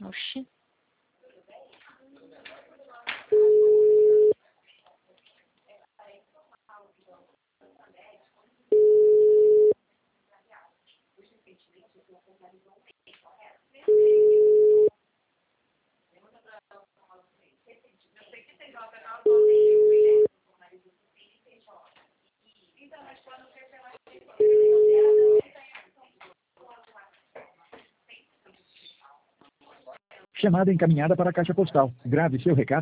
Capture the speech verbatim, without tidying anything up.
Oxi. Chamada encaminhada para a caixa postal. Grave seu recado.